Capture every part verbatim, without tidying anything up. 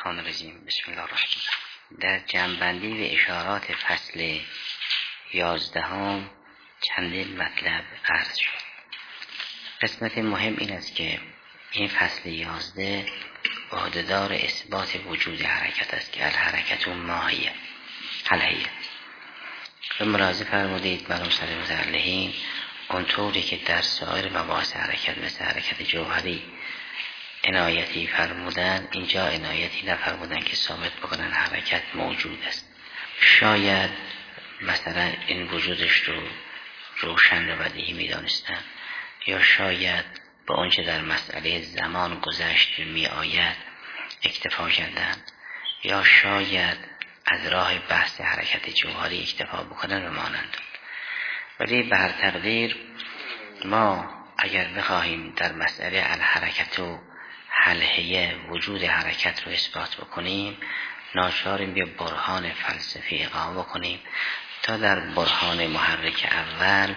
الرحمن الرحیم. بسم الله الرحمن الرحیم. در جمع‌بندی و اشارات فصل یازدهم چندین مطلب عرض شد. قسمت مهم این است که این فصل یازده عهده‌دار اثبات وجود حرکت است که الحرکت ماهیه حلهیه. و ملاحظه فرمودید برام سر متعلقین اونطوری که در سایر مباحث حرکت مثل حرکت جوهری عنایتی فرمودن، اینجا عنایتی نفرمودن که ثابت بکنن حرکت موجود است. شاید مثلا این وجودش رو روشن و بدیهی میدانستن، یا شاید با اونچه در مسئله زمان گذشت می آید اکتفا کردن، یا شاید از راه بحث حرکت جوهری اکتفا بکنن و مانند. ولی به هر تقدیر ما اگر بخواهیم در مسئله الحرکت و حلهیه وجود حرکت رو اثبات بکنیم، ناچاریم به برهان فلسفی اقامه بکنیم تا در برهان محرک اول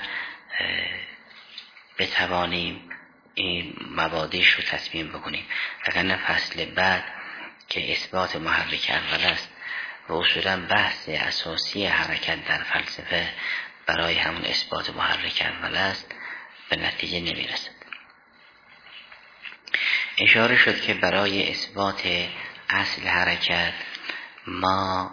بتوانیم این مبادیش رو تصمیم بکنیم. وگرنه فصل بعد که اثبات محرک اول است و اصولا بحث اساسی حرکت در فلسفه برای همون اثبات محرک اول است، به نتیجه نمیرسد. اشاره شد که برای اثبات اصل حرکت ما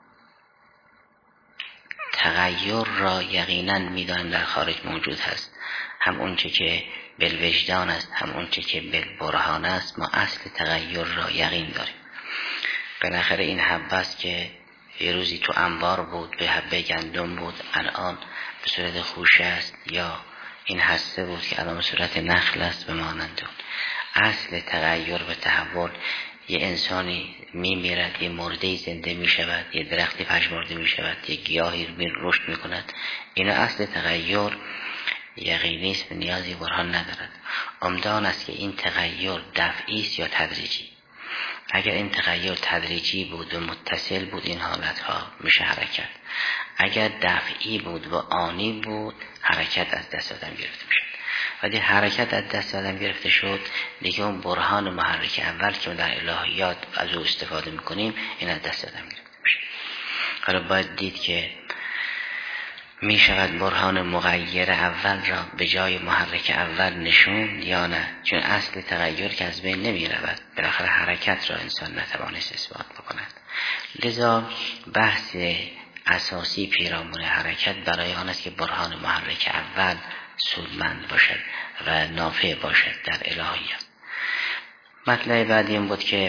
تغییر را یقینا میدانیم در خارج موجود هست، هم اونچه که بالوجدان است هم اونچه که بالبرهان است. ما اصل تغییر را یقین داریم. بالاخره این حبه است که یه روزی تو انبار بود به حبه گندم بود، الان به صورت خوشه است، یا این هسته بود که الان به صورت نخل است به مانند اون. اصل تغییر و تحول، یه انسانی می میرد، یه مرده زنده می شود، یه درختی پژمرده می شود، یه گیاهی رشد می کند. اینا اصل تغییر یقینی است و نیازی برهان ندارد. عمدان است که این تغییر دفعی است یا تدریجی. اگر این تغییر تدریجی بود و متصل بود، این حالت ها میشه حرکت. اگر دفعی بود و آنی بود، حرکت از دست آدم گرفته میشه. ولی حرکت از دست آدم گرفته شد، دیگه اون برهان محرک اول که در الهیات از او استفاده میکنیم، این از دست آدم گرفته میشه. حالا باید دید که می شود برهان مغیر اول را به جای محرک اول نشون یا نه، چون اصل تغییر که از بین نمی رود. بالاخره حرکت را انسان نتوانست اثبات بکند. لذا بحث اساسی پیرامون حرکت برای آن است که برهان محرک اول سودمند باشد و نافع باشد در الهیات. مطلب بعدی این بود که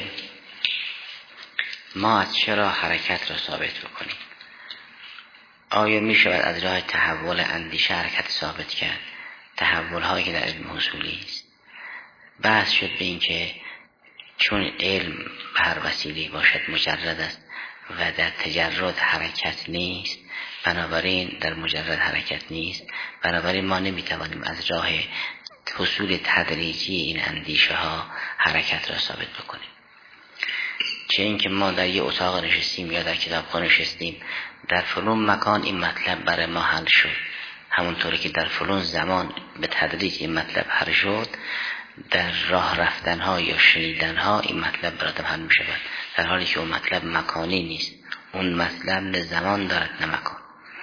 ما از چرا حرکت را ثابت بکنیم. آیا می شود از راه تحول اندیشه حرکت ثابت کرد؟ تحول هایی که در علم حصولی است. بحث شد به این که چون علم هر وسیله باشد مجرد است و در تجرد حرکت نیست، بنابراین در مجرد حرکت نیست، بنابراین ما نمی توانیم از راه حصول تدریجی این اندیشه ها حرکت را ثابت بکنیم. چه اینکه ما در یه اتاق نشستیم یا در کتابخانه نشستیم، در فلان مکان این مطلب برای ما حل شد، همونطوری که در فلان زمان به تدریج این مطلب حل شد، در راه رفتن ها یا شنیدن ها این مطلب برای آدم حل می شود، در حالی که اون مطلب مکانی نیست. اون مطلب نه زمان دارد نه مکان،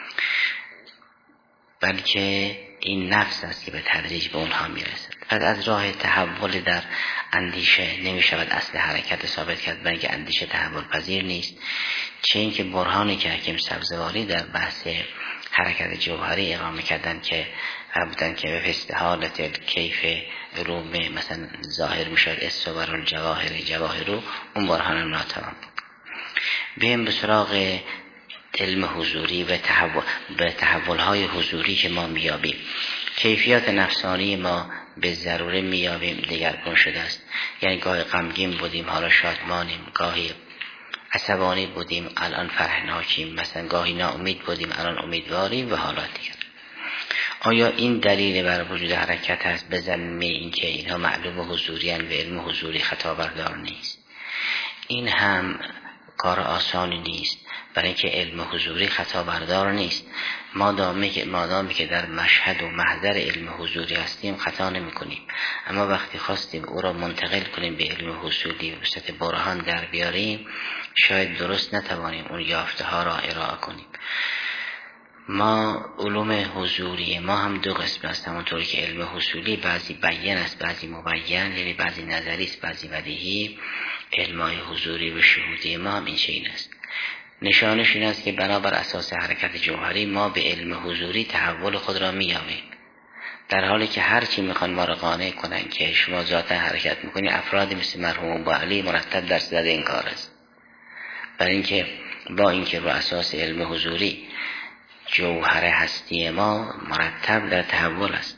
بلکه این نفس است که به تدریج به اونها می رسد. پس از راه تحول در اندیشه نمی شود اصل حرکت ثابت کرد، بلکه اندیشه تحول پذیر نیست. چه اینکه برهانی که حکیم سبزواری در بحث حرکت جوهری اقامه کردن که بودن که به استحالت کیف علوم مثلا ظاهر می شود استوار الجواهر جواهرو، اون برهان ناتوان بود. بیم به سراغ علم حضوری و تحول به تحول‌های حضوری که ما میابیم. کیفیات نفسانی ما به ضروره میابیم دگرگون شده است. یعنی گاهی غمگین بودیم حالا شادمانیم، گاهی عصبانی بودیم الان فرحناکیم، مثلا گاهی ناامید بودیم الان امیدواریم و حالات دیگر. آیا این دلیل بر وجود حرکت است به ضمن اینکه اینها معلوم حضوری اند و علم حضوری خطا بردار نیست؟ این هم کار آسانی نیست، برای اینکه علم حضوری خطا بردار نیست. ما دامی که مادامی که در مشهد و محضر علم حضوری هستیم خطا نمی کنیم، اما وقتی خواستیم او را منتقل کنیم به علم حصولی و وسط برهان در بیاریم، شاید درست نتوانیم اون یافته ها را ارائه کنیم. ما علوم حضوری ما هم دو قسم است، همونطوری که علم حصولی بعضی بیان است بعضی مبین، یعنی بعضی نظری است بعضی بدیهی. علمای حضوری و شهودی ما هم این چنین است. نشانش این است که بنابر اساس حرکت جوهری ما به علم حضوری تحول خود را می‌یابیم، در حالی که هر چی میخوان ما را قانع کنن که شما ذاتا حرکت میکنی، افرادی مثل مرحوم با علی مرتب در صدد این کار است. برای اینکه با اینکه رو اساس علم حضوری جوهر هستی ما مرتب در تحول است،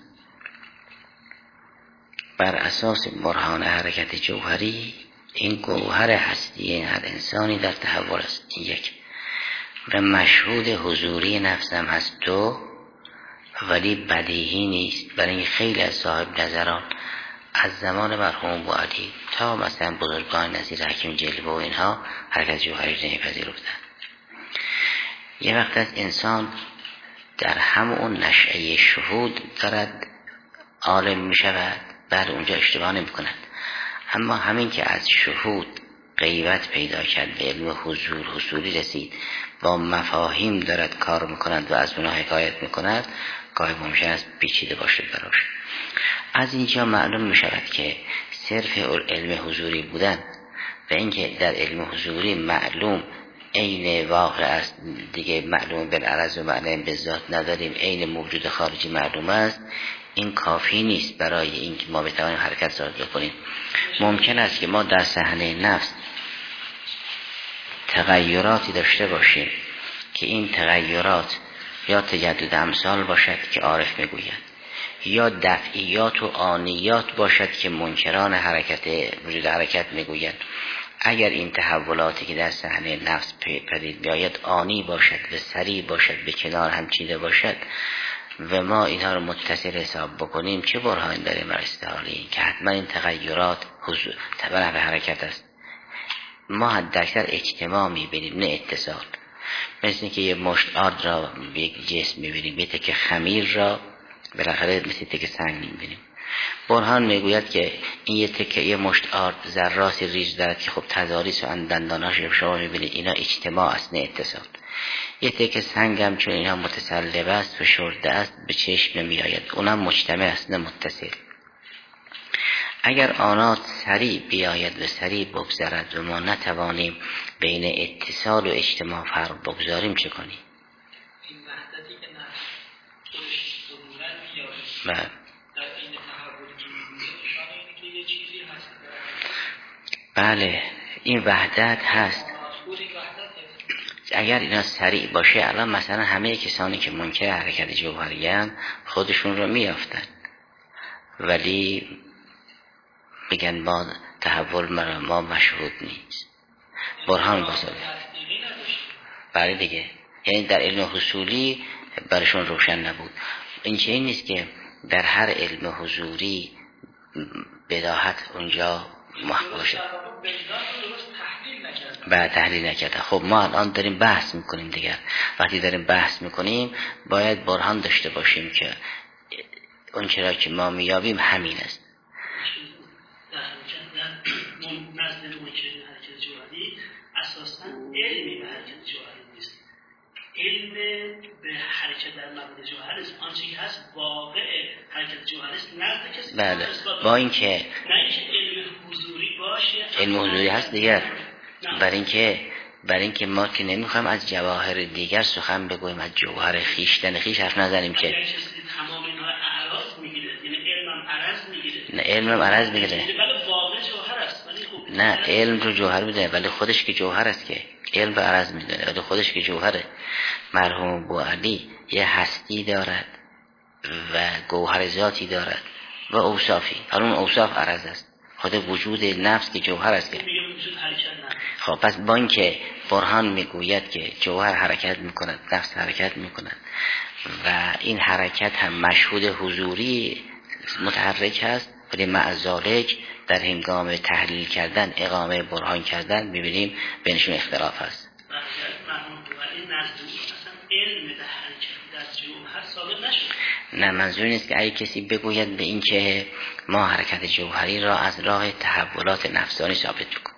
بر اساس برهان حرکت جوهری این گوهر هستی هر انسانی در تحول است. یک و مشهود حضوری نفسم هست دو، ولی بدیهی نیست، برای این خیلی از صاحب نظران از زمان مرحوم بوعلی تا مثلا بزرگان نظیر حکیم جلوه و اینها حرکت جوهری نمیپذیرفتند. یه وقت از انسان در همون نشأه شهود دارد عالم می شود، بعد اونجا اشتباه نمی کند، اما همین که از شهود غیبت پیدا کرد به علم حضور حصولی رسید، با مفاهیم دارد کار میکند و از اونها حکایت میکند، گاهی ممکن است پیچیده باشد براش. از اینجا معلوم میشود که صرف علم حضوری بودن و اینکه در علم حضوری معلوم عین واقع است، دیگه معلوم بالعرض و معلوم بالذات نداریم، عین موجود خارجی معلوم است، این کافی نیست برای اینکه ما بتوانیم حرکت صادر بکنیم. ممکن است که ما در صحنه نفس تغییراتی داشته باشیم که این تغییرات یا تجدد امثال باشد که عارف میگوید، یا دفعیات و آنیات باشد که منکران حرکت وجود حرکت میگوید. اگر این تحولاتی که در صحنه نفس پدید بیاید آنی باشد و سریع باشد، به کنار هم چیده باشد و ما اینها رو متصل حساب بکنیم، چه برهانی داریم بر استحاله که حتما این تغییرات تبع به حرکت است؟ ما حداکثر اجتماع میبینیم نه اتصال. مثل که یه مشت آرد را به یک جسم میبینیم، یه تکه خمیر را بالاخره مثل تکه سنگ میبینیم. برهان میگوید که این یه تکه یه مشت آرد ذراتی ریز دارد که خب تضاریس و اندنداناش شما میبینید، اینا اجتماع است نه اتصال. یه تکه سنگ هم چون اینا متصلب است و شرده است به چشم نمیآید، اونم مجتمع است نه متصل. اگر آنات سریع بیاید و سریع بگذرد و ما نتوانیم بین اتصال و اجتماع فرق بگذاریم چه کنیم؟ این وحدتی که نفس خودش ضرورت میاره در این تحولی که میبینه نشانه اینه که یه چیزی هست. بله این وحدت هست. اگر اینا سریع باشه، الان مثلا همه کسانی که منکر حرکت جوهری هستند خودشون رو میافتن، ولی بگن ما تحول مرا ما مشهود نیست. برهان بزرگ برای دیگه، یعنی در علم حصولی برشون روشن نبود. این چه این نیست که در هر علم حضوری بداهت اونجا محق باشه بعد تحلیل نکرده. خب ما الان داریم بحث میکنیم دیگر، وقتی داریم بحث میکنیم باید برهان داشته باشیم که اون چرا که ما میابیم همین است. نزد منکر حرکت جوهری اساساً علمی به حرکت جوهری نیست، علم به حرکت در مبدا جوهر است. آنچه که هست واقع حرکت جوهری است نزد کسی. بله با اینکه نه اینکه علم حضوری باشه، علم حضوری هست دیگر، برای اینکه برای اینکه ما که نمیخوایم از جواهر دیگر سخن بگوییم، از جوهر خیشتن خیش حرف نزنیم که تمام اینها اعراض میگیره، یعنی علمم عرض میگیره. نه علمم عرض میگیره، ولی واقع جوهر است. ولی خب نه علم رو جوهر میدونه ولی خودش که جوهر است، که علم رو عرض میدونه ولی خودش که جوهره. مرحوم بوعلی یه هستی دارد و گوهر ذاتی دارد و اوصافی، اون اوصاف عرض است. خود وجود نفس که جوهر است که خب پس با اینکه برهان میگوید که جوهر حرکت میکند، نفس حرکت میکند و این حرکت هم مشهود حضوری متحرک است، ولی مع ذالک در هنگام تحلیل کردن، اقامه برهان کردن ببینیم بینشون اختلاف هست. نه منظور نیست که اگه کسی بگوید به این که ما حرکت جوهری را از راه تحولات نفسانی ثابت بکن،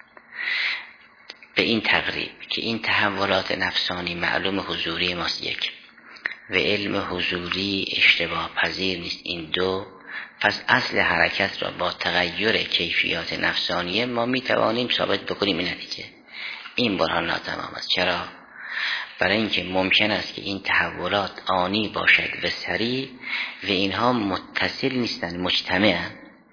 به این تقریب که این تحولات نفسانی معلوم حضوری ماست یک و علم حضوری اشتباه پذیر نیست این دو، پس اصل حرکت را با تغییر کیفیات نفسانیه ما می توانیم ثابت بکنیم این نتیجه. این برهان ناتمام است. چرا؟ برای اینکه ممکن است که این تحولات آنی باشد و سریع و اینها متصل نیستند، مجتمعند.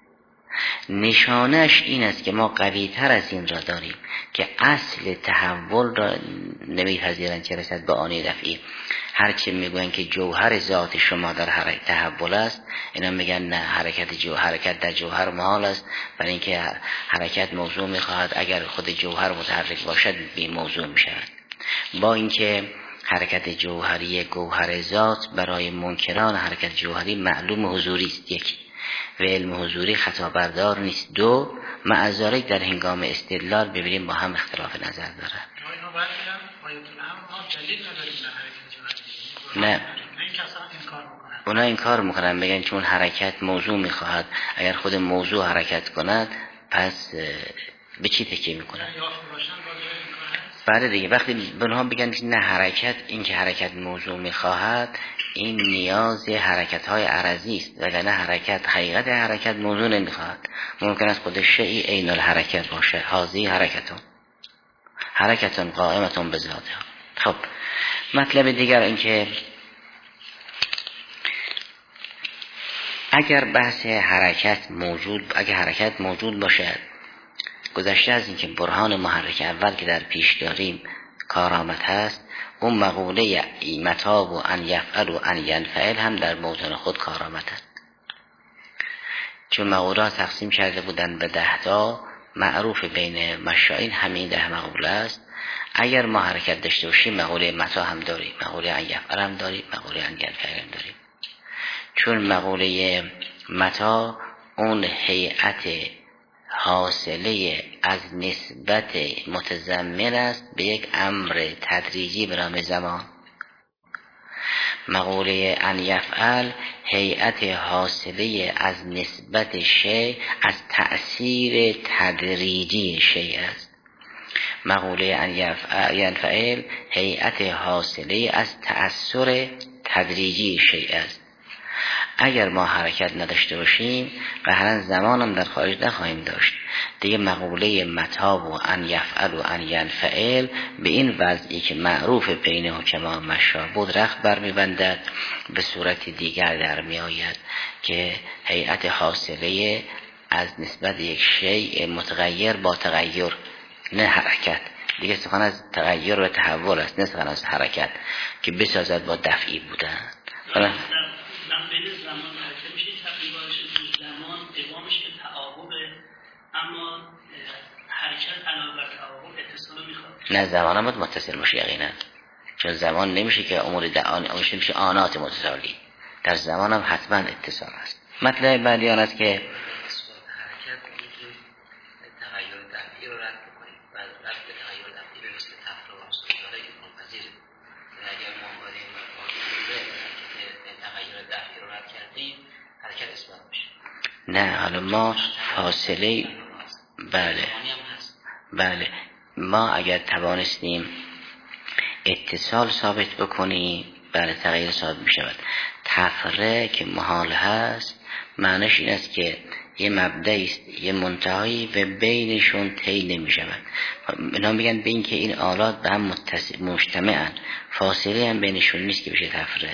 نشانش این است که ما قوی تر از این را داریم که اصل تحول را نمیپذیرند چه رسد به آنی دفعی. هرچی میگوین که جوهر ذات شما در حرکت تحول است، اینا میگن نه، حرکت جو حرکت در جوهر محال است، برای اینکه حرکت موضوع میخواهد اگر خود جوهر متحرک باشد بی موضوع میشود. با اینکه حرکت جوهری گوهر ذات برای منکران حرکت جوهری معلوم حضوری است یک و علم حضوری خطا بردار نیست دو، معذارک در هنگام استدلال ببینیم با هم اختلاف نظر دارد. نه اونا این کار میکنن، بگن چون حرکت موضوع میخواهد، اگر خود موضوع حرکت کند پس به چی تکیه میکنن؟ بله دیگه، وقتی بنها بگن نه حرکت، این که حرکت موضوع میخواهد این نیاز حرکت های عرضی است، وگرنه حرکت حقیقت حرکت موضوع نمیخواهد. ممکن است خود شیء عین الحرکت باشه، هذه حرکتون حرکتون قائمتون بذاتها. خب مطلب دیگر این که اگر بحث حرکت موجود اگر حرکت موجود باشد، گذشته از این که برهان محرک اول که در پیش داریم کارآمد هست، اون مقوله متاب و ان یفعل و ان ینفعل هم در موطن خود کارآمد است. چون مقوله تقسیم کرده بودن به ده تا، معروف بین مشایخ همین ده مقوله است. اگر ما حرکت داشته باشیم مقوله متا هم داریم، مقوله ان یفعل هم داریم، مقوله ان ینفعل هم داریم. چون مقوله متا اون هیئت حاصله از نسبت متضمن است به یک امر تدریجی به نام زمان. مقوله ان یفعل هیئت حاصله از نسبت شیء از تأثیر تدریجی شیء است. مقوله ان ینفعل هیئت حاصله از تأثیر تدریجی شیء است. اگر ما حرکت نداشته باشیم قهرن زمانم در خارج نخواهیم داشت دیگه. مقوله متا و ان یفعل و ان ینفعل به این وضعی که معروف بین حکما مشا بود رخت برمیبندد، به صورت دیگر در می آید که هیئت حاصله از نسبت یک شیء متغیر با تغییر، نه حرکت دیگه. سخن از تغییر و تحول است، نه سخن از حرکت که بسازد با دفعی بودن. من بین زمان حرکت میشه تقریباش زمان دوامش که تعاقبه، اما حرکت علاوه بر تعاقب اتصال میخواد. نه زمان هم باید متصل باشه یقینا، چون زمان نمیشه که امور دعان میشه آنات متصالی، در زمان هم حتما اتصال هست. مطلب بعدی آن است که نه حالا ما فاصله بله بله ما اگر توانستیم اتصال ثابت بکنیم بله تغییر ثابت می شود. تفره که محال هست معنیش این است که یه مبدأ است یه منتهایی و بینشون طی نمی شود. اینا میگن به این که این آلات به هم متصل مجتمعن، فاصله هم بینشون نیست که بشه تفره.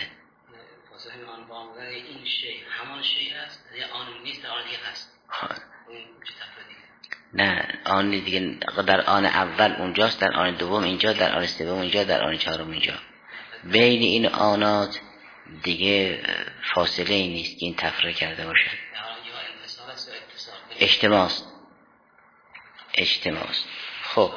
نه آن دیگه در آن اول اونجاست، در آن دوم اینجا، در آن سوم اینجا، در آن چهارم اینجا. بین این آنات دیگه فاصله ای نیست که این تفره کرده باشد. اجتماعست اجتماعست خب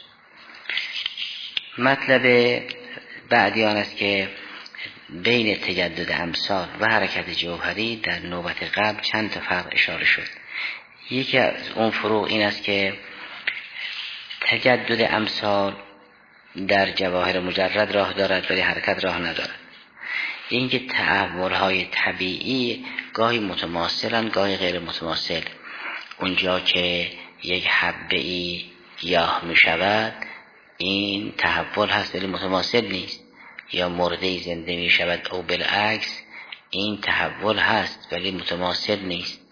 مطلب بعدی آن است که بین تجدد امثال و حرکت جوهری در نوبت قبل چند تا فرق اشاره شد. یکی از اون فروق این است که تجدد امثال در جواهر مجرد راه دارد ولی حرکت راه ندارد. اینکه تحول‌های طبیعی گاهی متماثلن گاهی غیر متماثل. اونجا که یک حبه‌ای گیاه می شود این تحول هست ولی متماثل نیست، یا مرده زنده می شود او بالعکس این تحول هست ولی متماثل نیست.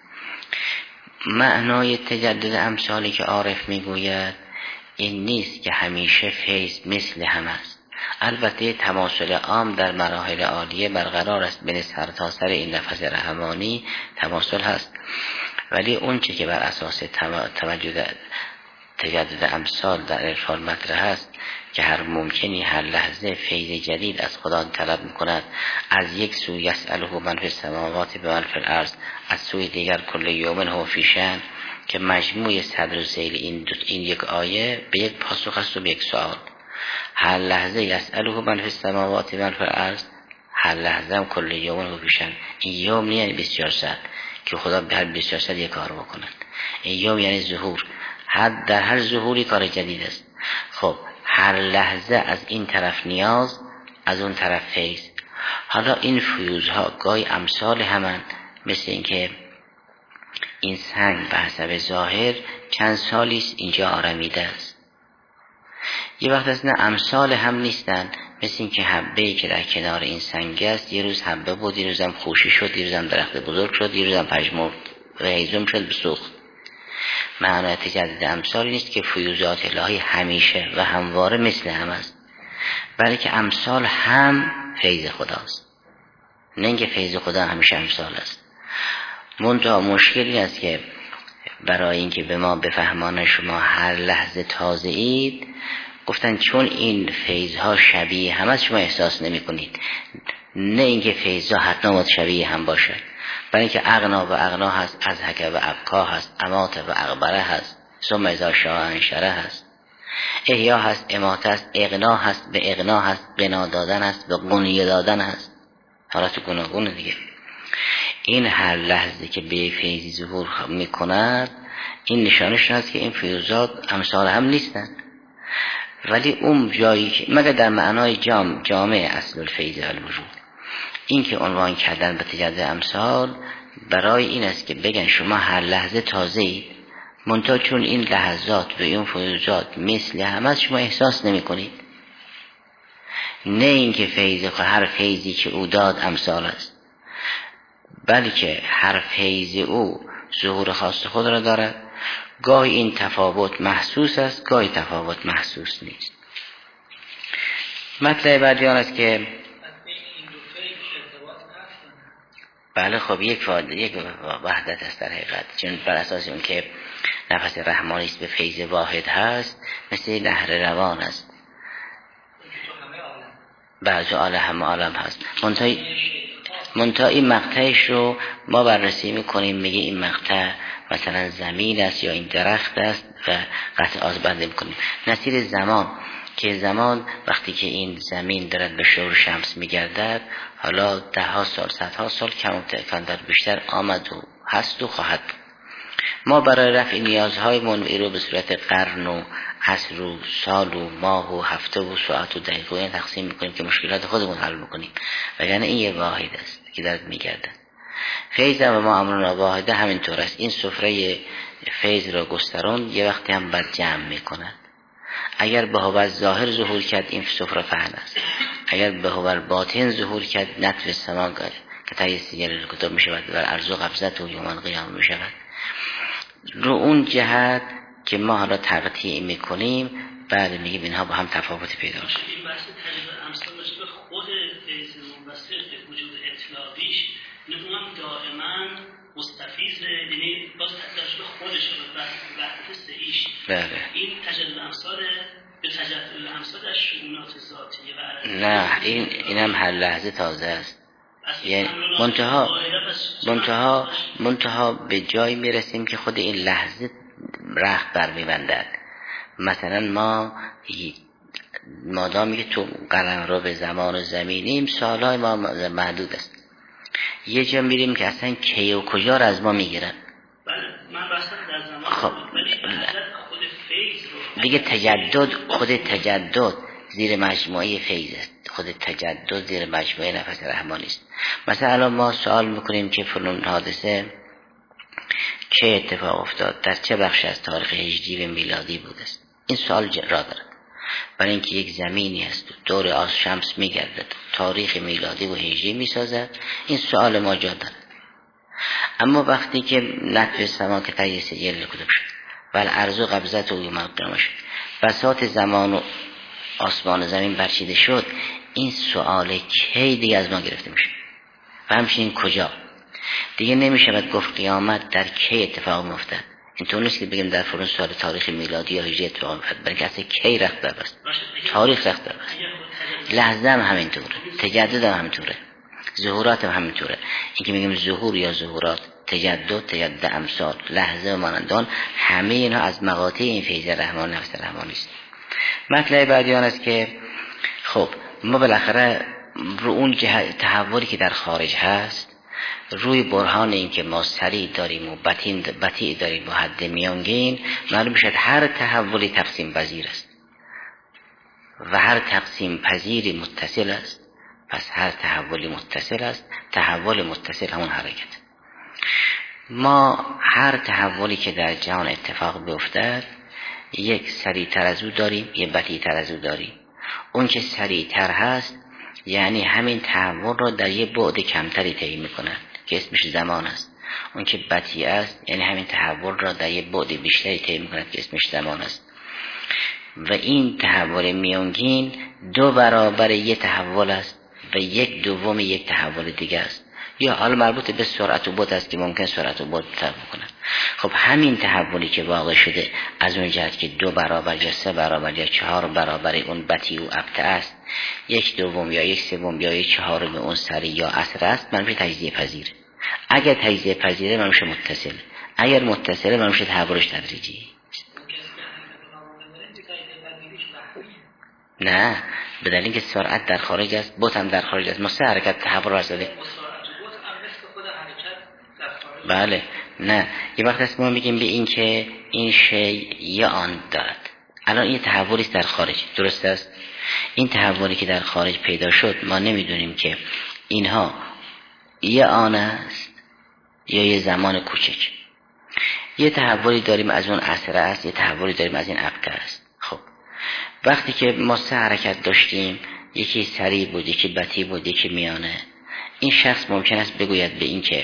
معنای تجدد امثالی که عارف می گوید این نیست که همیشه فیض مثل هم است. البته تماثل عام در مراحل عالیه برقرار است، بین سر تا سر این نفس رحمانی تماثل هست، ولی اون چی که بر اساس توجد تجدد امثال در عرفان مطرح است که هر ممکنی هر لحظه فیض جدید از خدا طلب میکند. از یک سو یسأله من فی السماوات و من فی الارض، از سوی دیگر کل یوم هو فی شأن، که مجموع صدر و ذیل این دو این یک آیه به یک پاسخ است و به یک سوال. هر لحظه یسأله من فی السماوات و من فی الارض، هر لحظه هم کل یوم هو فی شأن. این یوم یعنی بیست و چهار ساعت که خدا به هر بیست و چهار ساعت یک کار بکند. این یوم یعنی ظهور، هر در هر ظهوری کار جدید است. خب هر لحظه از این طرف نیاز، از اون طرف فیض. حالا این فیوزها گاهی امثال همند، مثل اینکه این سنگ به حسب ظاهر چند سالیست اینجا آرمیده است. یه وقت از نه امثال هم نیستن، مثل اینکه حبه‌ای که در کنار این سنگ است یه روز حبه بود، یه روزم خوشی شد، یه روزم درخت بزرگ شد، یه روزم پژمرد و هیزم شد بسوخت. معنای تجدد امثال نیست که فیوزات الهی همیشه و همواره مثل هم است، بلکه امثال هم فیض خداست، نه اینکه فیض خدا همیشه امثال است. منتها مشکلی است که برای اینکه به ما بفهمان شما هر لحظه تازه اید، گفتن چون این فیضها شبیه هم است شما احساس نمی کنید. نه اینکه فیضها حتما باید شبیه هم باشد، برای اینکه اغنا و اغنا هست، اضحک و ابکا هست، امات و اغبره هست، ثم اذا شاء انشره هست، احیا هست، امات هست، اغنا هست، به اغنا هست، غنا دادن هست، به غنیه دادن هست، حالت گوناگون دیگه. این هر لحظه که به فیضی ظهور میکند این نشانش هست که این فیوزات امثال هم نیستن، ولی اون جایی که مگر در معنای جام جامع اصل الفیض الوجود، این که عنوان کردن به تجدد امثال برای این است که بگن شما هر لحظه تازه اید، منتها چون این لحظات و این فیوزات مثل هم است شما احساس نمی کنید. نه اینکه فیض هر فیضی که او داد امثال است، بلکه هر فیض او ظهور خاص خود را دارد. گاهی این تفاوت محسوس است، گاهی تفاوت محسوس نیست. مطلب بعدی آن است که بله خب یک فاده یک وحدت است در حقیقت، چون بر اساس اون که نفس رحمانی است به فیض واحد هست، مثل نهر روان است، بعضی عالم هم عالم هست. منتها این مقطعش رو ما بررسی میکنیم، میگه این مقطع مثلا زمین است یا این درخت است و قطع آز بنده میکنیم. نصیر زمان که زمان وقتی که این زمین دارد به شور شمس میگردد، حالا ده ها سال صدها سال کمتر بیشتر آمد و هست و خواهد. ما برای رفع نیازهای منوی رو به صورت قرن و عصر و سال و ماه و هفته و ساعت و دقیقه تقسیم میکنیم که مشکلات خودمون حل میکنیم، وگرنه این یه واحد است که دارد میگردد. فیض و ما امرنا واحده همینطور است. این سفره فیض را گسترون یه وقتی هم بر جمع میکند. اگر به هوای ظاهر ظهور کرد این سفره فهن است، اگر به هوای باطن ظهور کرد نطف سما که تایی سیگر کتاب میشود و ارزو قبضت و یومان قیام میشود. رو اون جهت که ما حالا تقطیع میکنیم بعد میگیم اینها با هم تفاوت پیدا میشه. این بحث تجربه امثال باشه به خود فیض منبسط به وجود اطلاقیش نمونم دائما مستفیض، یعنی باز تجربه خودش رو وحدت سعیش. بله. این تجربه امثال به تجربه امثال از شؤونات ذاتیه و نه این اینم هر لحظه تازه است. یعنی منتها منتها منتها به جایی میرسیم که خود این لحظه رخت بر میبندد. مثلا ما مادامی که تو قلم رو به زمان و زمینیم سالهای ما محدود است، یه جا میریم که اصلا کی و کجا رو از ما میگیرن. بله من بحثم در دیگه تجدد، خود تجدد زیر مجموعه فیض است، خود تجدد زیر مجموعه نفس رحمانی است. مثلا الان ما سوال میکنیم که فلان حادثه چه اتفاق افتاد، در چه بخش از تاریخ هجری و میلادی بود است. این سوال را دارد، برای اینکه یک زمینی است دور آس شمس میگردد، تاریخ میلادی و هجری میسازد، این سوال ما جا دارد. اما وقتی که نطف سما که تهیه سجل کتب شد و الارض قبضت و یوم القیامه شد، بساط زمان و آسمان و زمین برچیده شد، این سوال کی دیگه از ما گرفته میشه و همچنین کجا دیگه نمیشه باید گفت قیامت در کی اتفاق میافتد. اینطور نیست که بگیم در فلان سال تاریخ میلادی یا هجری اتفاق میافتد، بلکه اصلا کی رخت داده است، تاریخ رخت داده است، لحظه هم همینطوره، تجدد هم همینطوره، ظهورات هم همینطوره. این که میگیم ظهور یا ظهورات، تجدد، تجدد امثال، لحظه و مانندان، همه اینا از مقاطع این فیض رحمان نفس رحمانی است. مطلب بعدی آن است که خب ما بالاخره رو اون تحولی که در خارج هست، روی برهان این که ما سریع داریم و بطین بطیع داریم و حد میانگین، معلوم شد هر تحولی تقسیم پذیر است و هر تقسیم پذیری متصل است. پس هر تحولی متصل است، تحول متصل همون حرکت. ما هر تحولی که در جهان اتفاق بیفتد، یک سریعتر از او داریم، یک بطیعتر از او داریم. اون که سریعتر هست یعنی همین تحول را در یک بعد کمتری طی می‌کند که اسمش زمان است. اون که بطیء است یعنی همین تحول را در یک بعد بیشتری طی می‌کند که اسمش زمان است. و این تحول میانگین دو برابر یک تحول است و یک دوم یک تحول دیگه است. یا حال مربوط به سرعت و بعد است که ممکن سرعت و بعد تغییر کند. خب همین تحولی که واقع شده از اون جهت که دو برابر یا سه برابر یا چهار برابر اون بطیء و ابطأ است، یک دوم یا یک سوم یا یک چهارم اون سریع یا اسرع است، من میشه تجزیه پذیره. اگر تجزیه پذیره من میشه متصل، اگر متصله من میشه تحولش تدریجی. نه، به دلیل اینکه سرعت در خارج است، بط هم در خارج است، ما سه حرکت تحول را زدیم. بله، نه، یه وقت است ما میگیم به این که این شی یا آن دارد. الان این تحولی است در خارج، درست است؟ این تحولی که در خارج پیدا شد ما نمیدونیم که اینها یا آن است یا یه زمان کوچک. یه تحولی داریم از اون اسرع است، یه تحولی داریم از این ابطأ است. خب وقتی که ما سه حرکت داشتیم، یکی سریع بود، یکی بطیء بود، یکی میانه، این شخص ممکن است بگوید به این که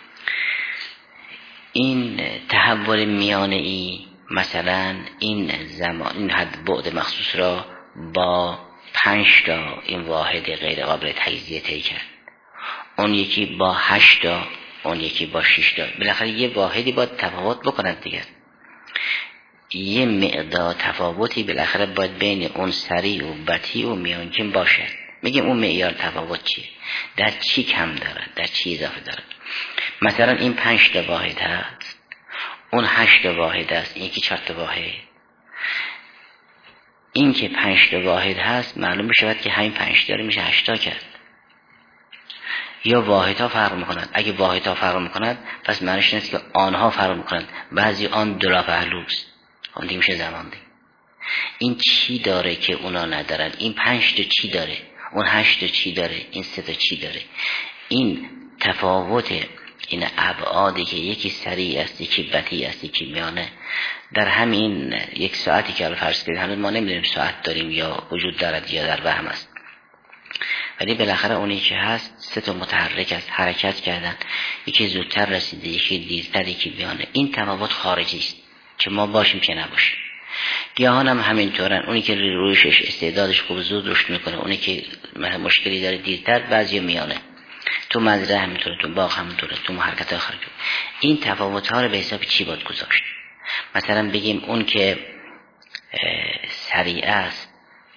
این تحول میانه ای مثلا این زمان، این حد بعد مخصوص را با پنج تا این واحد غیر قابل تجزیه طی کرد، اون یکی با هشت تا، اون یکی با شش تا. بالاخره یه واحدی باید تفاوت بکنند دیگه، یه مقدار تفاوتی بالاخره باید بین اون سریع و بطیء و میانگین باشه. میگیم اون معیار تفاوت چیه؟ در چی کم داره؟ در چی اضافه داره؟ مثلا این پنج تا واحد هست، اون هشت تا واحد است، این یکی چهار تا واحد. این که پنج تا واحد هست معلوم میشه که همین پنج تا رو میشه هشت تا کرد. یا واحد ها فرق میکنند. اگه واحد ها فرق میکنند پس معنیش نیست که آنها فرق میکنند. بعضی آن دلا پهلوست، اون دیگه میشه زمان دیگه. این چی داره که اونا ندارن؟ این پنج تا چی داره؟ اون هشت تا چی داره؟ این سه تا چی داره؟ این تفاوت این ابعادی که یکی سریع است، یکی بطیء است، یکی میانه، در همین یک ساعتی که فرض کنید هنوز ما نمیدونیم ساعت داریم یا وجود دارد یا در وهم است، ولی بالاخره اونی که هست سه تا متحرک است، حرکت کردن، یکی زودتر رسیده، یکی دیرتر، یکی میانه. این تفاوت خارجی است که ما باشیم که نباشیم. گیاهان هم همینطورن، اونی که رویشش استعدادش خوب زود رشد میکنه، اونی که مشکلی داره دیرتر، بعضی میانه. تو مزرعه همینطوره، تو باغ همینطوره، تو حرکت آخر. این تفاوت ها رو به حساب چی باید گذاشت؟ مثلا بگیم اون که سریع است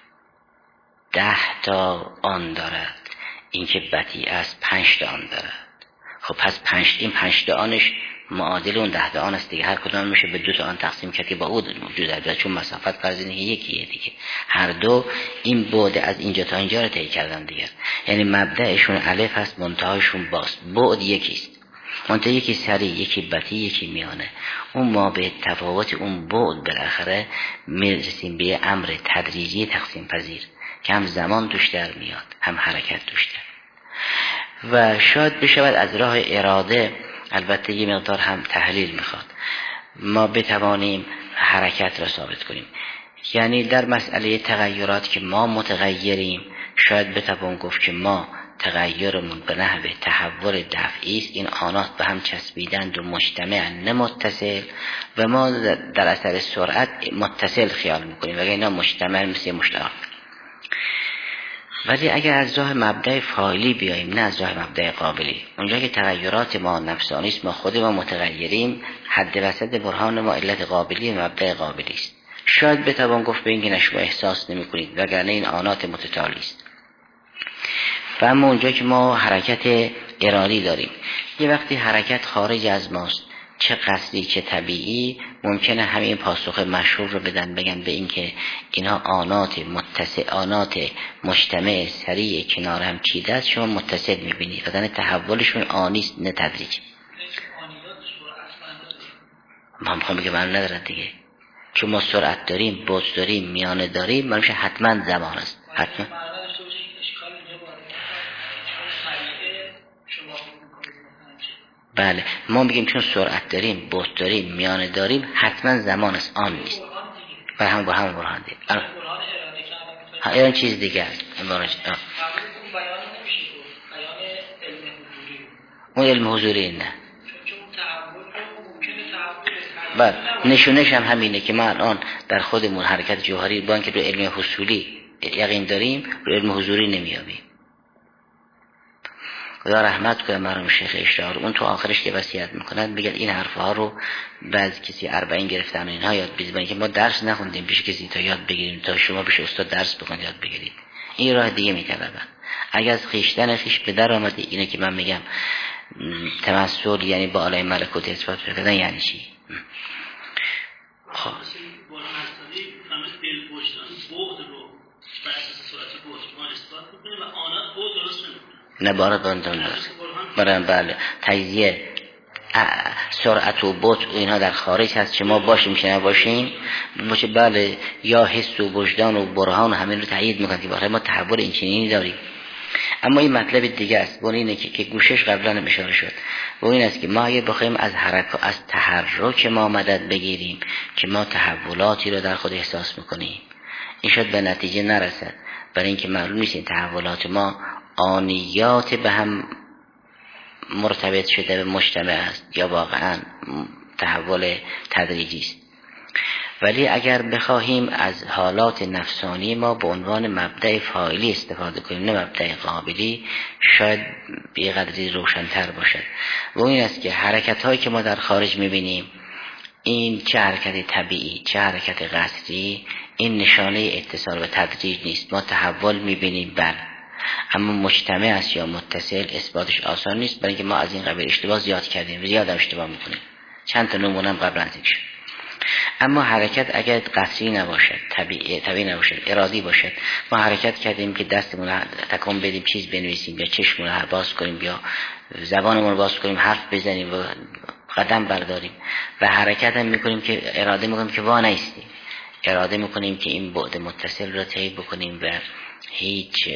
ده تا آن دارد، این که بطیء است پنج تا آن دارد. خب پس پنج این پنج تا آنش معادل اون ده تا آن است دیگه. هر کدوم میشه به دو تا آن تقسیم کرد که با او موجود است، چون مسافت فرض اینه یکیه دیگه. هر دو این بعد از اینجا تا اینجا رو طی کردن دیگه. یعنی مبدأشون الف هست، منتهاشون باست، بعد یکیست. منتها یکی سریع، یکی بطیء، یکی میانه. اون ما به تفاوت اون بعد بالاخره میرسیم به امر تدریجی تقسیم پذیر که هم زمان توش در میاد هم حرکت توش در. و شاید بشود از راه اراده، البته یه مقدار هم تحلیل میخواد، ما بتوانیم حرکت را ثابت کنیم. یعنی در مسئله تغییرات که ما متغیریم، شاید بتوان گفت که ما تغییرمون به نحو تحول دفعی است، این آنات به هم چسبیدند و مجتمع نه متصل، و ما در اثر سرعت متصل خیال میکنیم و اینا مجتمع مثل مشترک. ولی اگر از راه مبدأ فاعلی بیاییم نه از راه مبدأ قابلی، اونجا که تغییرات ما نفسانی است، ما خود ما متغیریم، حد وسط برهان ما علت قابلی و مبدأ قابلی است. شاید بتوان گفت به این که شما احساس نمی کنید وگرنه این آنات متتالی است. و اما اونجا که ما حرکت ارادی داریم، یه وقتی حرکت خارج از ماست، چه قصدی چه طبیعی، ممکنه همین پاسخ مشهور رو بدن، بگن به این که اینا آنات متصل، آنات مجتمع سریع کنار هم چیده است، شما متصل میبینید، وگرنه تحولشون آنیست نه تدریجی. ما میخوام بگم من ندارن دیگه، چون ما سرعت داریم، بعد داریم، میانه داریم، منشه حتما زمان است. حتما بله، ما میگیم چون سرعت داریم، بعد داریم، میانه داریم، حتما زمان است، آن نیست. و هم با هم برهان دیم. ها این چیز دیگه است. اون علم حضوری نه. بله، نشونش هم همینه که ما الان در خودمون حرکت جوهری با اینکه رو علم حصولی یقین داریم، رو علم حضوری نمیابیم. خدا رحمت کنه مرحوم شیخ اشتهار، اون تو آخرش که وصیت میکنن میگن این حرفها رو بعض کسی اربعین گرفتن و اینها یاد بگیرن که ما درس نخوندیم پیش کسی تا یاد بگیریم، تا شما پیش استاد درس بخونید یاد بگیرید. این راه دیگه میطلبن. اگر از خیشتن خیش به در آمده، اینه که من میگم تمثل یعنی با عالم ملکوت اثبات کردن یعنی چی؟ خب نه بارد باندون درست برن. بله تجزیه سرعت و بطء اینها در خارج هست، چه ما باشیم چه نباشیم باشه. بله، یا حس و وجدان و برهان همین رو تایید میکنن که واقعا ما تحول این چنینی داریم. اما این مطلب دیگه است، با اینه که, که گوشش قبلا هم اشاره شد، با این است که ما اگه بخوایم از حرکت از تحرک ما مدد بگیریم که ما تحولاتی رو در خود احساس میکنیم، این شاید به نتیجه نرسد، برای اینکه معلوم نیست این تحولات ما آنیات به هم مرتبط شده به مجتمع است یا واقعا تحول تدریجی است. ولی اگر بخواهیم از حالات نفسانی ما به عنوان مبدأ فاعلی استفاده کنیم نه مبدأ قابلی، شاید به قدری روشن‌تر باشد. و این است که حرکت هایی که ما در خارج میبینیم، این چه حرکت طبیعی چه حرکت قصدی، این نشانه اتصال و تدریج نیست. ما تحول میبینیم بله، اما مجتمع است یا متصل اثباتش آسان نیست، برای اینکه ما از این قبیل اشتباه زیاد کردیم، زیاد اشتباه میکنیم. چند تا نمونه هم قبلا ذکر شد. اما حرکت اگر قصری نباشد، طبیعی طبیعی نباشد، ارادی باشد، ما حرکت کردیم که دستمون تکون بدیم، چیز بنویسیم، یا چشمون رو باز کنیم، یا زبانمون رو باز کنیم، حرف بزنیم و قدم برداریم، و حرکت هم میکنیم که اراده میکنیم که وا نیستیم، اراده میکنیم که این بعد متصل رو طی بکنیم و هیچ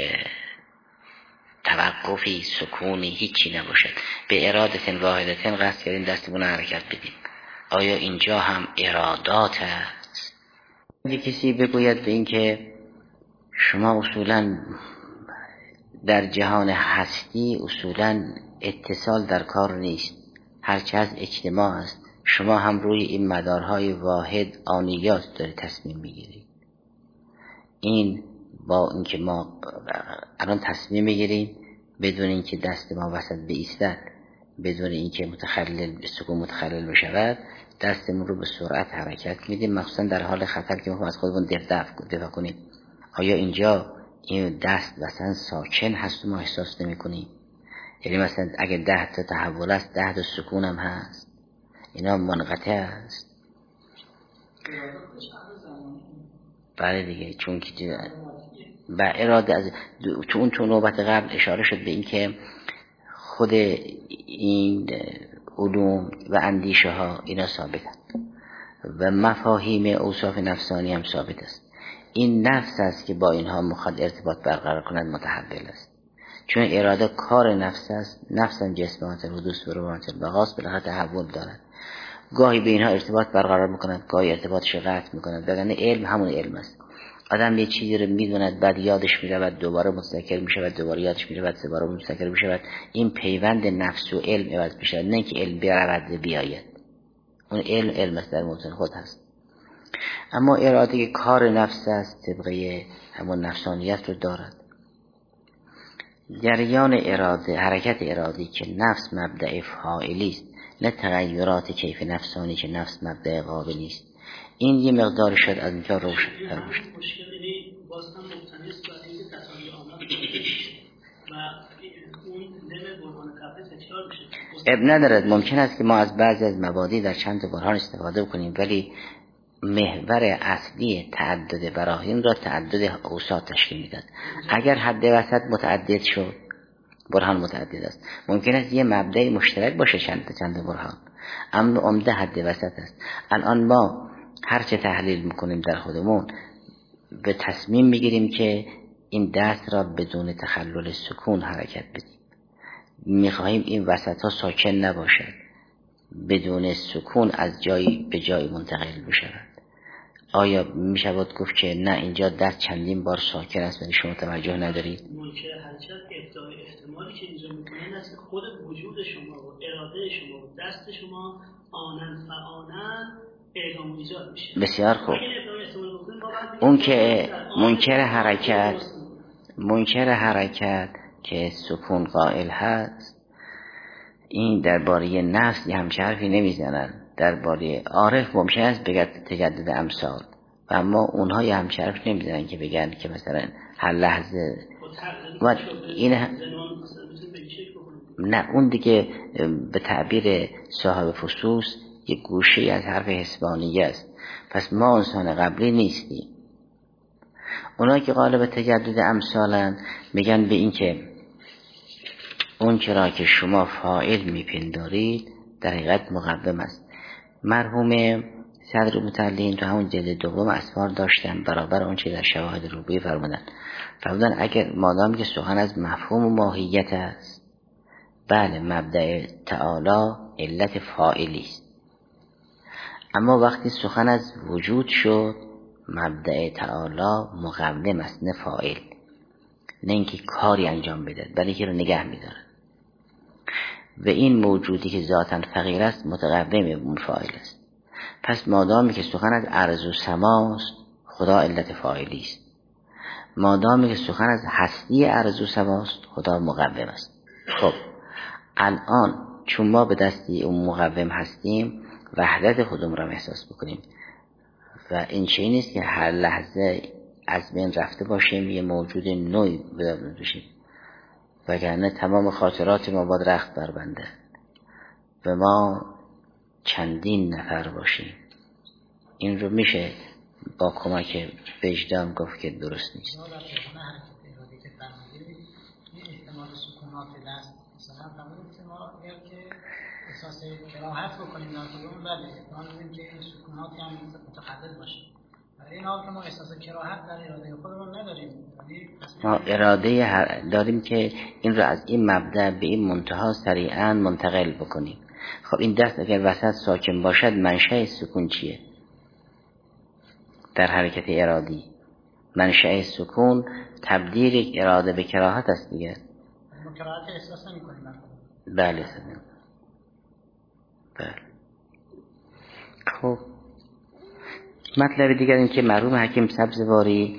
توقفی، سکونی، هیچی نباشد. به اراده واحدتن قصد کردیم دستمون حرکت بدیم. آیا اینجا هم ارادات است؟ کسی بگوید به این که شما اصولا در جهان هستی اصولا اتصال در کار نیست، هرچه از اجتماع است، شما هم روی این مدارهای واحد آنیات داره تصمیم میگیرید. این با اینکه ما الان تصمیم میگیریم بدون اینکه دست ما وسط بایستد، بدون اینکه متخلل سکون متخلل بشود، دستمون رو به سرعت حرکت میدیم، مخصوصا در حال خطر که ما از خودمون دفع دفع کنیم. آیا اینجا این دست مثلا ساکن هست و ما احساس نمی کنیم؟ یعنی مثلا اگه ده تا تحول است ده تا سکون هم هست، اینا منقطع است. بله دیگه، چون که با اراده از تو اون تو نوبت قبل اشاره شد به این که خود این علوم و اندیشه ها اینا ثابتند و مفاهیم اوصاف نفسانی هم ثابت است. این نفس است که با اینها میخواد ارتباط برقرار کند متحول است، چون اراده کار نفس است. نفس هم جسمات حدوث و رباط البقاست، بالاخره تحول دارد. گاهی به اینها ارتباط برقرار میکند، گاهی ارتباطش قطع میکند. وگرنه علم همون علم است. آدم یه چیزی رو میدوند، بعد یادش میرود، دوباره متذکر میشود، دوباره یادش میرود، دوباره متذکر میشود. این پیوند نفس و علم عوض میشود، نه که علم برود و بیاید. اون علم علم است، در موطن خود هست. اما اراده که کار نفس است، طبقه همون نفسانیت رو دارد. جریان اراده، حرکت ارادی که نفس مبدأ فاعلی است، نه تغییرات کیف نفسانی که نفس مبدأ قابلی است. این یه مقدار شد از اینجا روشن تر بشه. مشکل اینه باز هم مبتنی است بر اینکه تصاوی آمد و اون نم برهان قبل تکرار میشه. اب ندارد. ممکن است که ما از بعضی از مبادی در چند برهان استفاده کنیم، ولی محور اصلی تعدد براهین را تعدد اوساط تشکیل میداد. اگر حد وسط متعدد شد، برهان متعدد است. ممکن است یه مبدأ مشترک باشه چند چند برهان، اما عمده حد وسط است. الان ما هر چه تحلیل میکنیم در خودمون به تصمیم میگیریم که این دست را بدون تخلل سکون حرکت بدیم. میخواهیم این وسط ها ساکن نباشد، بدون سکون از جایی به جایی منتقل بشود. آیا میشود گفت که نه اینجا دست چندین بار ساکن است ولی شما توجه ندارید؟ منکر حرکت ابداع احتمالی که اینجا میکنن است خود وجود شما و اراده شما و دست شما آنن فآنن اعلام ایجاد میشه. بسیار خوب. اون که منکر حرکت منکر حرکت که سکون قائل هست، این درباره نفس یه همچه حرفی نمیزنن. درباره عارف ممکن است بگد تجدد امثال، و اما اونها یه همچه حرف نمیزنن که بگن که مثلا هر لحظه و این هم... نه، اون دیگه به تعبیر صاحب فصوص یه گوشه از حرف حسبانیه است. پس ما انسان قبلی نیستیم. اونا که غالب تجدد امثالن میگن به این که اون چرا که شما فاعل میپندارید در حقیقت مقوم است. مرحوم صدر متعلین تو همون جلد دوم اسفار داشتن برابر اون چه در شواهد روبی فرمودن. فرمودن اگر مادامی که سخن از مفهوم و ماهیت است، بله مبدأ تعالی علت فاعلی است، اما وقتی سخن از وجود شد مبدأ تعالی مقوم است، نه فاعل، نه اینکه کاری انجام بده بلکه رو نگه میداره. و این موجودی که ذاتاً فقیر است متقوم اون فاعل است. پس مادامی که سخن از ارض و سماست خدا علت فاعلی است، مادامی که سخن از هستی ارض و سماست خدا مقوم است. خب الان چون ما به دستی اون مقوم هستیم وحدت خودمون را احساس بکنیم و این چیزی نیست که هر لحظه از بین رفته باشیم یه موجود نوعی بشیم، وگرنه تمام خاطرات ما باید رخت بربنده و ما چندین نفر باشیم. این رو میشه با کمک وجدان گفت که درست نیست. احساس کراهت بکنیم در خودمون، بله احتمال میدیم که این سکونات هم متخلل باشه. برای این حال که ما احساس کراهت در اراده خودمون نداریم، ما اراده داریم که این رو از این مبدأ به این منتها سریعا منتقل بکنیم. خب این دست اگر وسط ساکن باشد منشأ سکون چیه؟ در حرکت ارادی منشأ سکون تبدیل اراده به کراهت است دیگه. ما کراهت احساس نمی‌کنیم. بله سلام. بله. خب مطلب دیگر این که مرحوم حکیم سبزواری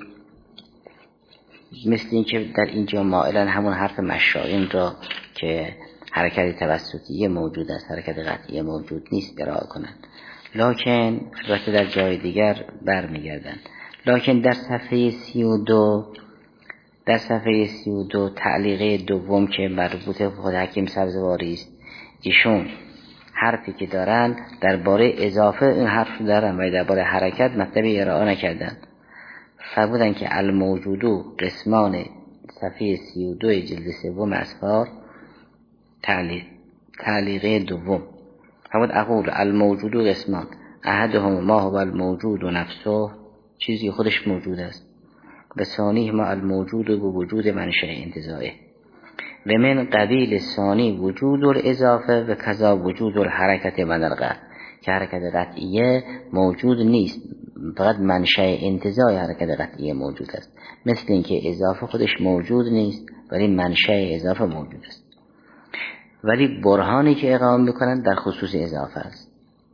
مثل این که در اینجا مائلن همون حرف مشایین را که حرکت توسطی موجود است، حرکت قطعی موجود نیست ارائه کنند، لکن البته در جای دیگر برمیگردند. لکن در صفحه سی و دو در صفحه سی و دو تعلیقه دوم که مربوط خود حکیم سبزواری است، ایشون حرفی که دارن درباره اضافه این حرف دارن و درباره حرکت مطلبی ارائه نکردن. فرمودن که الموجودو قسمان، صفحه سی و دو جلد سوم اسفار تعلیق تعلیقه دوم. همون اقول الموجود قسمان، احدهم ما هو الموجود و نفسه، چیزی خودش موجود است، و ثانی ما الموجود و وجود منشأ انتزاعه، و من قبیل ثانی وجود الاضافه و کذا وجود الحرکت من القطع، که حرکت قطعیه موجود نیست، فقط منشأ انتزاع حرکت قطعیه موجود است، مثل اینکه اضافه خودش موجود نیست ولی منشأ اضافه موجود است. ولی برهانی که اقامه میکنن در خصوص اضافه است،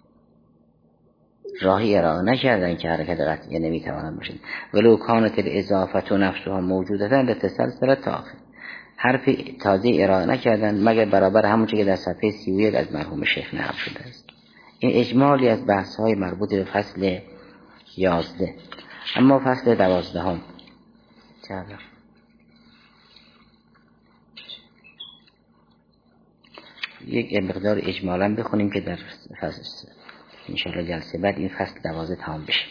راهی ارائه نکردن که حرکت قطعیه نمیتواند باشد. ولو کانت الاضافه نفسها موجودتن لتسلسل تاخر، حرف تازه ارائه نکردن مگر برابر همون چیزی که در صفحه سی و یک از مرحوم شیخ نقل شده است. این اجمالی از بحث های مربوط به فصل یازده. اما فصل دوازده هم یک مقدار اجمالا بخونیم که در فصل انشاءالله جلسه بعد این فصل دوازده تمام بشه.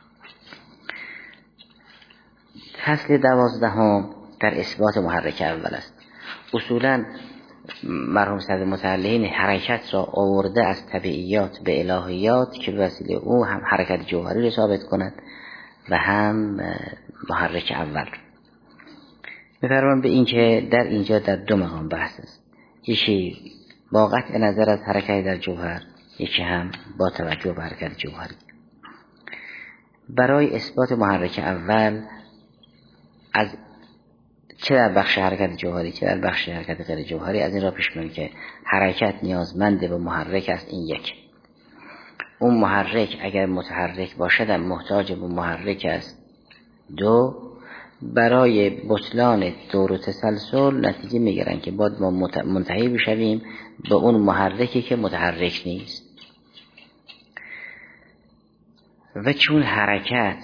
فصل دوازده هم در اثبات محرک اول است. اصولا مرحوم صدر متعلین حرکت را آورده از طبیعیات به الهیات که به وسیله او هم حرکت جوهری را ثابت کند و هم محرک اول. می‌فرمان به این که در اینجا در دو مقام بحث است، یکی با قطع نظر از حرکت در جوهر، یکی هم با توجه به حرکت جوهری. برای اثبات محرک اول از چه در بخش حرکت جوهری چه در بخش حرکت غیر جوهری از این را پیش می‌بریم که حرکت نیازمند به محرک است. این یک، اون محرک اگر متحرک باشد محتاج به محرک است. دو، برای بطلان دور و تسلسل نتیجه میگیرن که باید ما منتهی بشویم به اون محرکی که متحرک نیست. و چون حرکت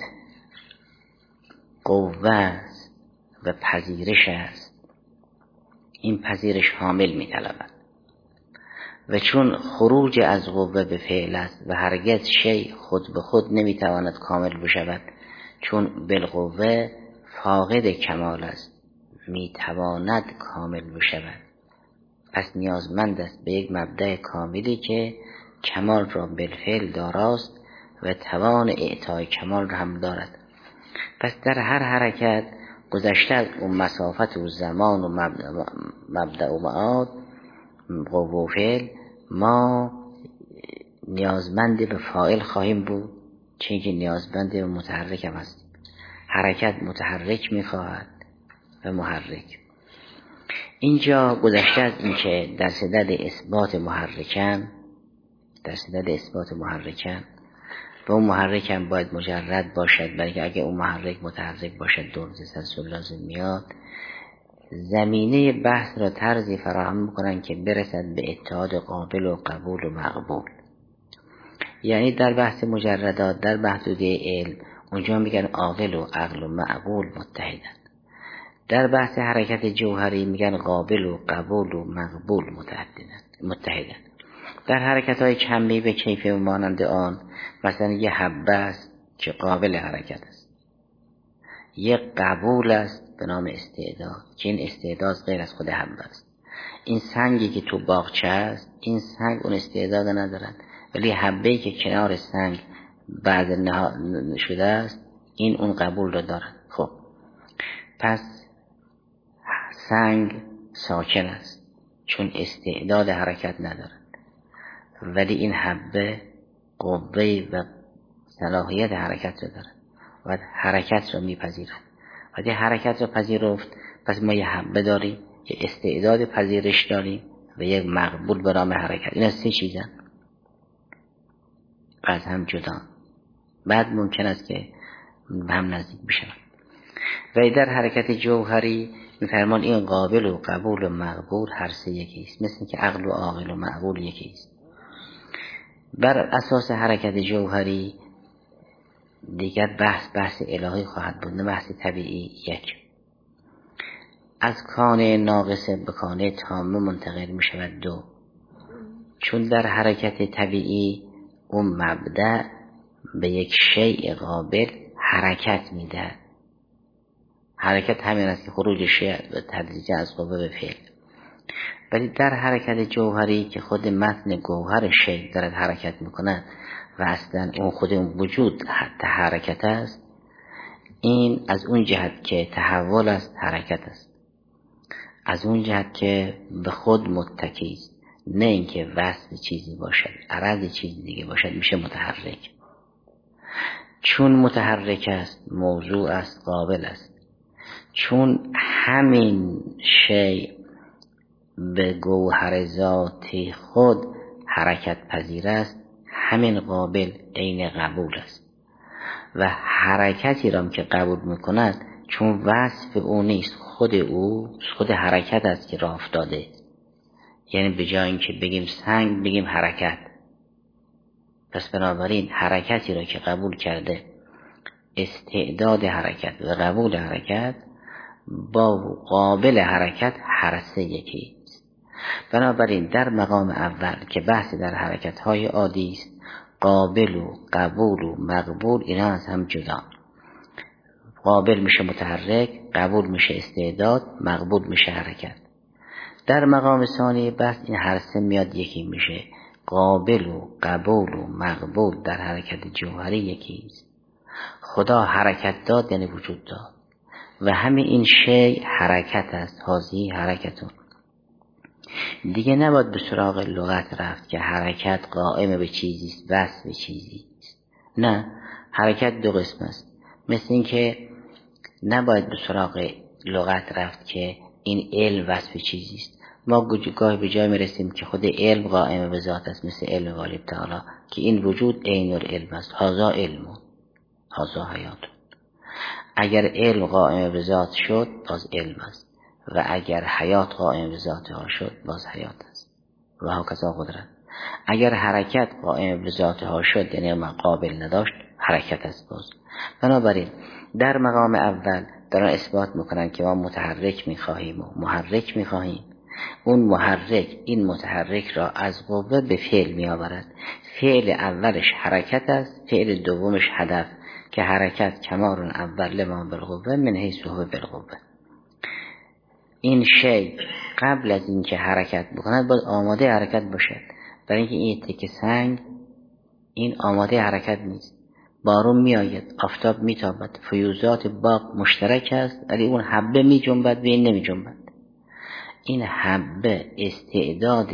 قوه است و پذیرش است، این پذیرش حامل می‌طلبد. و چون خروج از قوه به فعل است و هرگز شیء خود به خود نمیتواند کامل بشود، چون بالقوه فاقد کمال است، میتواند کامل بشود، پس نیازمند است به یک مبدأ کاملی که کمال را بالفعل داراست و توان اعطای کمال را هم دارد. پس در هر حرکت گذشته از اون مسافت و زمان و مبدأ و معاد قوه و فعل ما نیازمند به فاعل خواهیم بود، چون که نیازمند به متحرک هم هستیم. حرکت متحرک میخواهد و محرک. اینجا گذشته از این که در صدد اثبات محرکن در صدد اثبات محرکن و اون محرک هم باید مجرد باشد، بلکه اگه اون محرک متحرک باشد دور تسلسل لازم میاد. زمینه بحث را طرزی فراهم میکنن که برسد به اتحاد قابل و قبول و مقبول. یعنی در بحث مجردات در محدوده علم اونجا میگن عاقل و عقل و معقول متحدن. در بحث حرکت جوهری میگن قابل و قبول و مقبول متحدن. در حرکت های کمی به کیفی و مانند آن، مثلا یه حبه است که قابل حرکت است، یه قبول است به نام استعداد که این استعداد غیر از خود حبه است. این سنگی که تو باغچه است، این سنگ اون استعداد ندارد، ولی حبه‌ای که کنار سنگ بعد نها شده است این اون قبول رو دارد. خب پس سنگ ساکن است چون استعداد حرکت ندارد، ولی این حبه قوه و صلاحیت حرکت رو دارد و حرکت رو میپذیرد. وقتی حرکت رو پذیرفت پس ما یه حبه داریم، یه استعداد پذیرش داریم و یک مقبول به نام حرکت. این از سه چیزن از هم جدا، بعد ممکن است که به هم نزدیک بشن. و در حرکت جوهری میفرمان این قابل و قبول و مقبول هر سه یکی است، مثل که عقل و عاقل و معقول یکی است. بر اساس حرکت جوهری دیگر بحث بحث الهی خواهد بود، نه بحث طبیعی. یک، از کانه ناقصه به کانه تامه منتقل می شود. دو، چون در حرکت طبیعی اون مبدأ به یک شیء قابل حرکت می ده. حرکت همین است که خروج شیء به تدریج از قوه به فعل. ولی در حرکت جوهری که خود متن گوهر شیء دارد حرکت میکند و اصلا اون خود اون وجود حتی حرکت است، این از اون جهت که تحول است حرکت است، از اون جهت که به خود متکی است، نه اینکه وصف چیزی باشد عرض چیزی دیگه باشد میشه متحرک. چون متحرک است موضوع است قابل است، چون همین شیء به گوهر ذاتی خود حرکت پذیر است، همین قابل عین قبول است و حرکتی را که قبول میکند چون وصف او نیست، خود او خود حرکت است که راه افتاده. یعنی به جای اینکه بگیم سنگ بگیم حرکت. پس بنابراین حرکتی را که قبول کرده، استعداد حرکت و قبول حرکت با قابل حرکت هر سه یکی است. بنابراین در مقام اول که بحث در حرکت های عادی است، قابل و قبول و مقبول اینا از هم جدا. قابل میشه متحرک، قبول میشه استعداد، مقبول میشه حرکت. در مقام ثانی بحث این هر سه میاد یکی میشه. قابل و قبول و مقبول در حرکت جوهری یکی است. خدا حرکت داد یعنی وجود داد و همین این شیء حرکت است. هازی حرکتون دیگه نباید به سراغ لغت رفت که حرکت قائم به چیزی است، وصف به چیزی است. نه، حرکت دو قسم است. مثل این که نباید به سراغ لغت رفت که این علم وصف چیزی است. ما گاهی به جای میرسیم که خود علم قائم به ذات است، مثل علم غالب تعالی که این وجود عین العلم است. هذا علم، هذا حیات. اگر علم قائم به ذات شد باز علم است و اگر حیات قائم به ذاتها شد باز حیات است و هکذا قدرت. اگر حرکت قائم به ذاتها شد یعنی ما قابل نداشت، حرکت است باز. بنابراین در مقام اول دارن اثبات میکنن که ما متحرک میخواهیم و محرک میخواهیم. اون محرک این متحرک را از قوه به فعل میآورد. فعل اولش حرکت است، فعل دومش هدف که حرکت کمارون اول لما بالقوه من حیث هو بالقوه. این شی قبل از اینکه حرکت بکند باید آماده حرکت باشد. برای اینکه این تکه سنگ این آماده حرکت نیست. بارون می آید، آفتاب می تابد، فیوزات باغ مشترک است ولی اون حبه می جنبد و این نمی جنبد. این حبه استعداد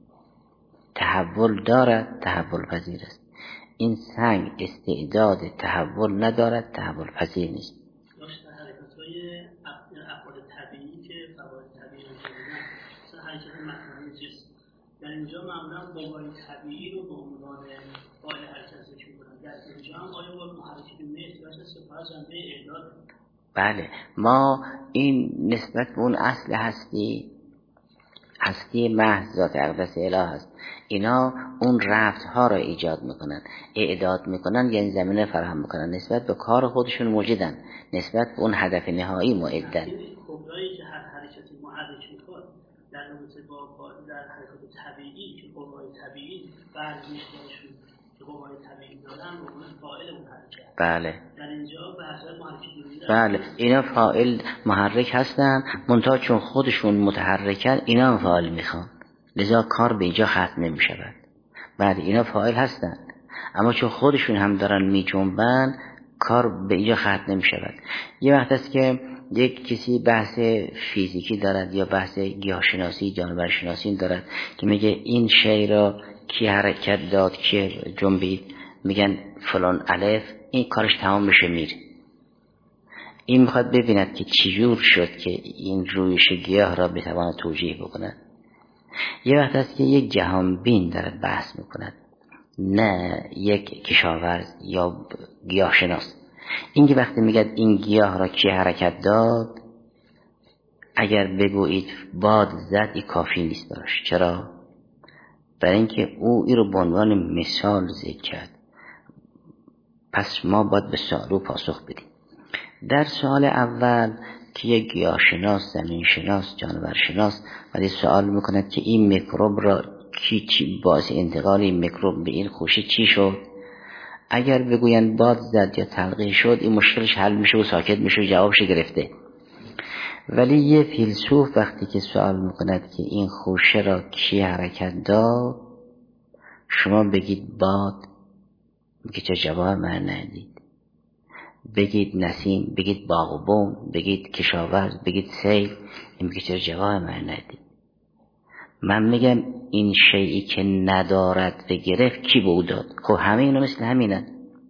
تحول دارد، تحول پذیر است. این سنگ استعداد تحول ندارد، تحول پذیر نیست. حرکت‌های افعال طبیعی که فواید طبیعی رو دارن، مثلا حرکت مکانی جسم، در اینجا معمولا قوای طبیعی رو به عنوان فاعل حرکت ذکر می‌کنن. در اینجا هم آیا با محرک مثل باشه صفات جنبه اعداد؟ بله، ما این نسبت به اون اصل هستی هستی محض ذات اقدس اله است. اینا اون رفت ها را ایجاد میکنن، اعداد میکنن، یعنی زمینه فراهم میکنن، نسبت به کار خودشون موجودن، نسبت به اون هدف نهایی معدن. این کبرایی که هر حرکتی محرک میکنه در رابطه با در حرکات طبیعی که قوای طبیعی برمیشتاشون که قوای طبیعی دارن رو اون فاعل اون حرکت. بله. در اینجا به حضرت محرک دونیده. بله، اینا فاعل محرک هستن، منتها چون خودشون متحرکن اینا هم فاعل میخوان، لذا کار به اینجا ختم نمیشود. بعد اینا فاعل هستن اما چون خودشون هم دارن میجنبن کار به اینجا ختم نمیشود. یه وقت است که یک کسی بحث فیزیکی دارد یا بحث گیاهشناسی جانورشناسی دارد که میگه این شی را کی حرکت داد، کی جنبید، میگن فلان الف، این کارش تمام میشه میره. این میخواد ببیند که چجور شد که این رویش گیاه را بتواند توجیه بکند. یه وقت است که یک جهانبین دارد بحث میکند، نه یک کشاورز یا گیاهشناس. این که وقتی میگه این گیاه را کی حرکت داد، اگر بگویید باد زد این کافی نیست براش. چرا؟ برای اینکه او این رو به عنوان مثال ذکر کرد. پس ما باید به سوال پاسخ بدیم. در سوال اول که یک گیاهشناس، زمینشناس، جانورشناس ولی سوال میکند که این میکروب را کی چی باعث انتقال این میکروب به این خوشه چی شد، اگر بگوین باد زد یا تلقیح شد این مشکلش حل میشه و ساکت میشه و جوابش گرفته. ولی یه فیلسوف وقتی که سوال میکند که این خوشه را کی حرکت داد، شما بگید باد، میگه چه جواب من ندید. بگید نسیم، بگید باغ و بوم، بگید کشاورز، بگید سیل، این میگه چه جواب من ندید. من میگم این شیئی که ندارد و گرفت کی بود داد؟ خب همه اینا مثل همینن.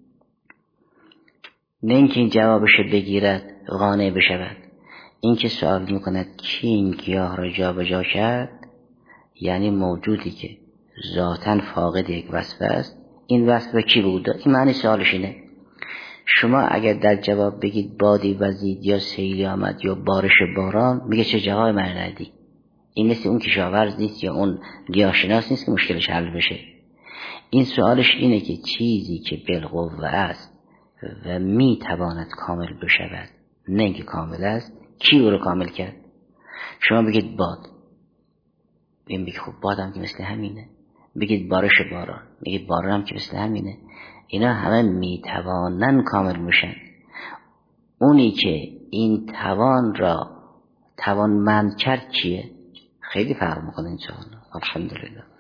نه اینکه این جوابش بگیرد قانع بشود. این که سوال میکند کی این گیاه را جا به جا کرد، یعنی موجودی که ذاتاً فاقد یک وصف است، این وصف را کی بود داد؟ این معنی سوالش اینه. شما اگر در جواب بگید بادی وزید یا سیلی آمد یا بارش باران، میگه چه جواب من ندی. این مثل اون کشاورز نیست یا اون گیاهشناس نیست که مشکلش حل بشه. این سوالش اینه که چیزی که بالقوه است و میتواند کامل بشود، نه اینکه کامل است، کی او رو کامل کرد؟ شما بگید باد، این بگید خب باد هم که مثل همینه. بگید بارش باران، بگید باران هم که مثل همینه. اینا همه میتوانن کامل بشن. اونی که این توان را توانمند کرد کیه؟ خیلی فرق میکنه این سوال. الحمدلله.